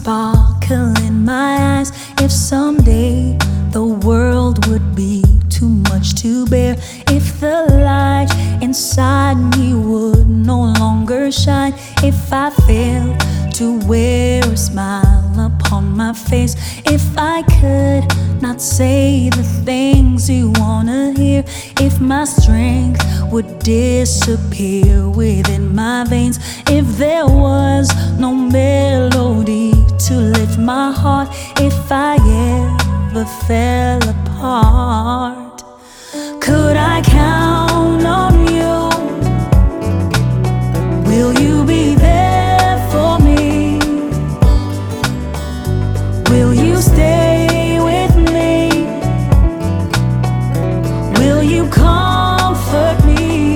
sparkle in my eyes. If someday the world would be too much to bear, if the light inside me would no longer shine, if I failed to wear a smile upon my face, if I could not say the things you wanna hear, if my strength would disappear within my veins, if there was no melody to lift my heart, if I ever fell apart, could I count on you? Will you be there for me? Will you stay with me? Will you comfort me?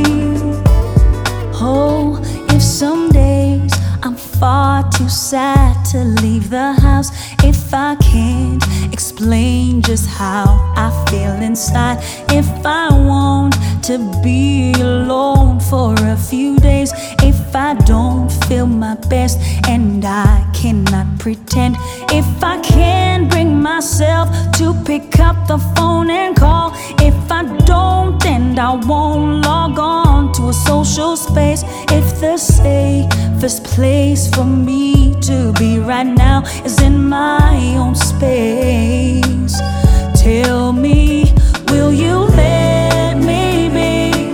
Oh, if some days I'm far too sad to leave the house, if I can't explain just how I feel inside, if I want to be alone for a few days, if I don't feel my best and I cannot pretend, if I can't bring myself to pick up the phone and call, if I don't and I won't log on to a social space, if the safest place for me to be right now is in my own space, tell me, will you let me be?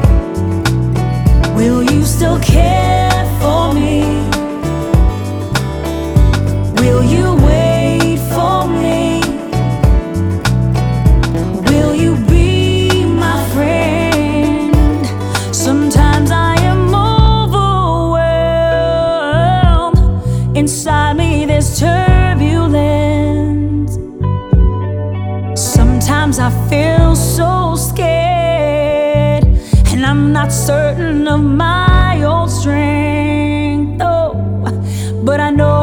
Will you still care for me? Will you wait for me? Will you be my friend? Sometimes I am overwhelmed. Inside me there's turbulence. Sometimes I feel so scared, and I'm not certain of my own strength. Oh, but I know